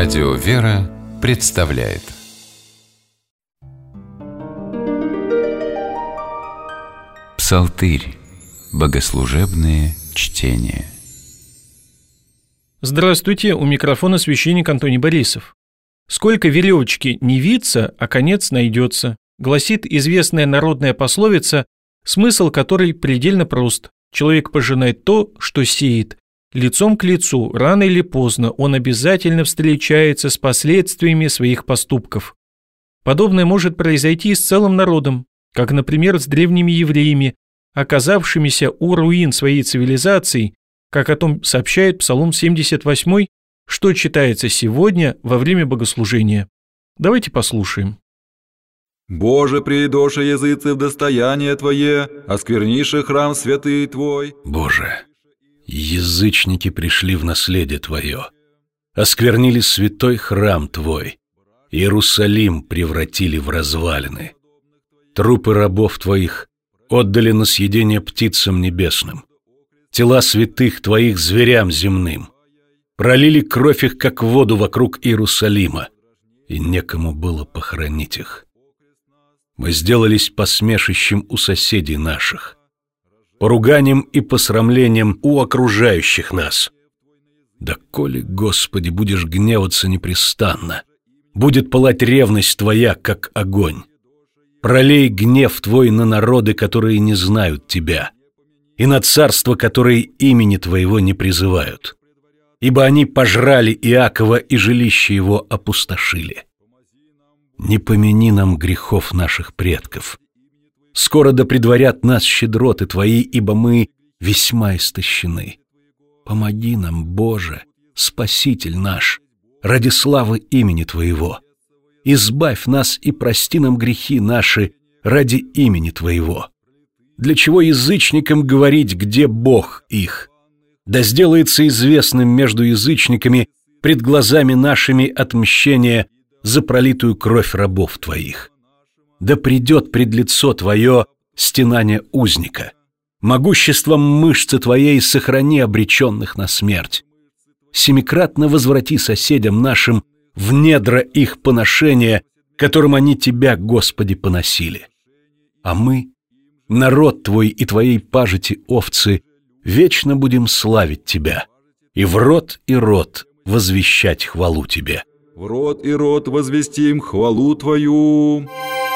Радио «Вера» представляет Псалтырь. Богослужебные чтения. Здравствуйте, у микрофона священник Антоний Борисов. «Сколько веревочки не виться, а конец найдется», гласит известная народная пословица, смысл которой предельно прост. Человек пожинает то, что сеет. Лицом к лицу, рано или поздно, он обязательно встречается с последствиями своих поступков. Подобное может произойти и с целым народом, как, например, с древними евреями, оказавшимися у руин своей цивилизации, как о том сообщает Псалом 78, что читается сегодня во время богослужения. Давайте послушаем. «Боже, придоше языцы в достояние Твое, оскверниши храм святый Твой». Боже, язычники пришли в наследие Твое, осквернили святой храм Твой, Иерусалим превратили в развалины. Трупы рабов Твоих отдали на съедение птицам небесным, тела святых Твоих зверям земным, пролили кровь их, как воду вокруг Иерусалима, и некому было похоронить их. Мы сделались посмешищем у соседей наших, поруганием и посрамлением у окружающих нас. Доколе, Господи, будешь гневаться непрестанно, будет пылать ревность Твоя, как огонь. Пролей гнев Твой на народы, которые не знают Тебя, и на царства, которые имени Твоего не призывают. Ибо они пожрали Иакова и жилище его опустошили. Не помяни нам грехов наших предков. Скоро да предварят нас щедроты Твои, ибо мы весьма истощены. Помоги нам, Боже, Спаситель наш, ради славы имени Твоего. Избавь нас и прости нам грехи наши ради имени Твоего. Для чего язычникам говорить, где Бог их? Да сделается известным между язычниками пред глазами нашими отмщение за пролитую кровь рабов Твоих. Да придет пред лицо Твое стенание узника. Могуществом мышцы Твоей сохрани обреченных на смерть. Семикратно возврати соседям нашим в недра их поношения, которым они Тебя, Господи, поносили. А мы, народ Твой и Твоей пажити овцы, вечно будем славить Тебя и в род возвещать хвалу Тебе. В род и род возвестим хвалу Твою.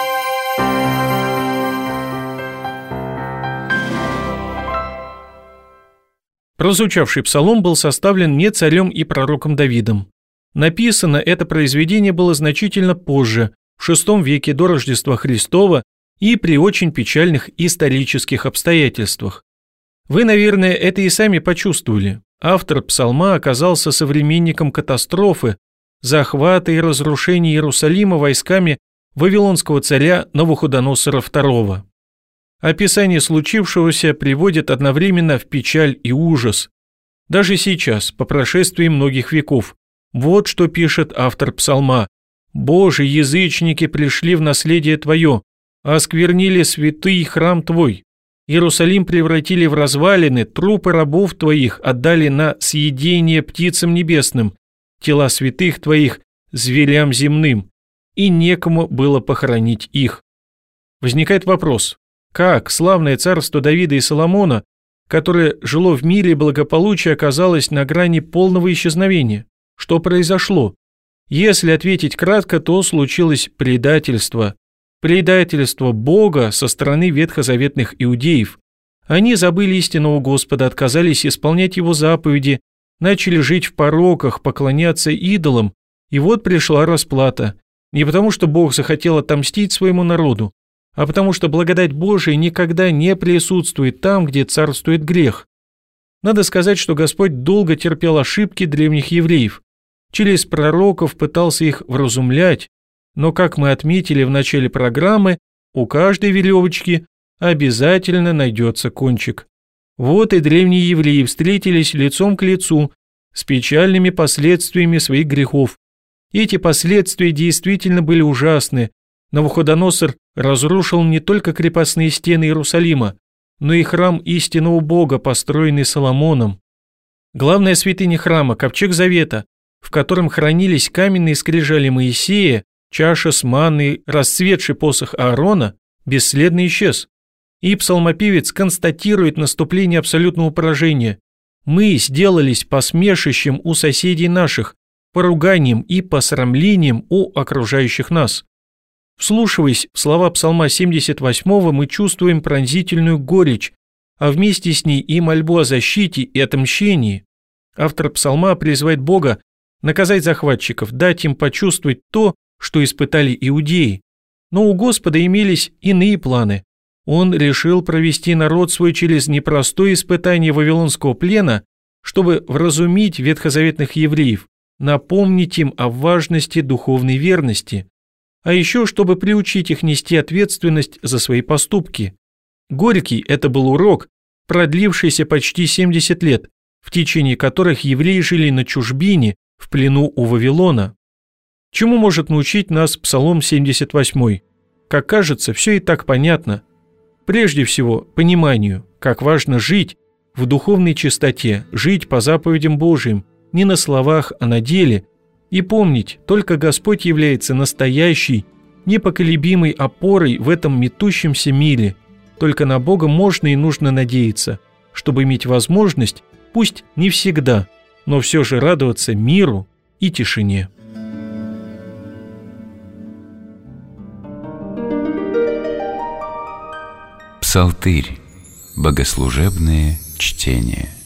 Прозвучавший псалом был составлен не царем и пророком Давидом. Написано это произведение было значительно позже, в VI веке до Рождества Христова и при очень печальных исторических обстоятельствах. Вы, наверное, это и сами почувствовали. Автор псалма оказался современником катастрофы, захвата и разрушения Иерусалима войсками вавилонского царя Навуходоносора II. Описание случившегося приводит одновременно в печаль и ужас. Даже сейчас, по прошествии многих веков, вот что пишет автор псалма. «Боже, язычники пришли в наследие Твое, осквернили святый храм Твой. Иерусалим превратили в развалины, трупы рабов Твоих отдали на съедение птицам небесным, тела святых Твоих зверям земным, и некому было похоронить их». Возникает вопрос, как славное царство Давида и Соломона, которое жило в мире и благополучии, оказалось на грани полного исчезновения? Что произошло? Если ответить кратко, то случилось предательство. Предательство Бога со стороны ветхозаветных иудеев. Они забыли истинного Господа, отказались исполнять Его заповеди, начали жить в пороках, поклоняться идолам, и вот пришла расплата. Не потому, что Бог захотел отомстить своему народу, а потому что благодать Божия никогда не присутствует там, где царствует грех. Надо сказать, что Господь долго терпел ошибки древних евреев, через пророков пытался их вразумлять, но, как мы отметили в начале программы, у каждой веревочки обязательно найдется кончик. Вот и древние евреи встретились лицом к лицу с печальными последствиями своих грехов. Эти последствия действительно были ужасны. Навуходоносор разрушил не только крепостные стены Иерусалима, но и храм истинного Бога, построенный Соломоном. Главная святыня храма, ковчег завета, в котором хранились каменные скрижали Моисея, чаша с манной, расцветший посох Аарона, бесследно исчез. И псалмопевец констатирует наступление абсолютного поражения. «Мы сделались посмешищем у соседей наших, поруганием и посрамлением у окружающих нас». Вслушиваясь в слова Псалма 78, мы чувствуем пронзительную горечь, а вместе с ней и мольбу о защите и отмщении. Автор Псалма призывает Бога наказать захватчиков, дать им почувствовать то, что испытали иудеи. Но у Господа имелись иные планы. Он решил провести народ свой через непростое испытание вавилонского плена, чтобы вразумить ветхозаветных евреев, напомнить им о важности духовной верности, а еще чтобы приучить их нести ответственность за свои поступки. Горький это был урок, продлившийся почти 70 лет, в течение которых евреи жили на чужбине, в плену у Вавилона. Чему может научить нас Псалом 78? Как кажется, все и так понятно. Прежде всего, пониманию, как важно жить в духовной чистоте, жить по заповедям Божьим, не на словах, а на деле, и помнить, только Господь является настоящей, непоколебимой опорой в этом метущемся мире. Только на Бога можно и нужно надеяться, чтобы иметь возможность, пусть не всегда, но все же радоваться миру и тишине. Псалтырь. Богослужебные чтения.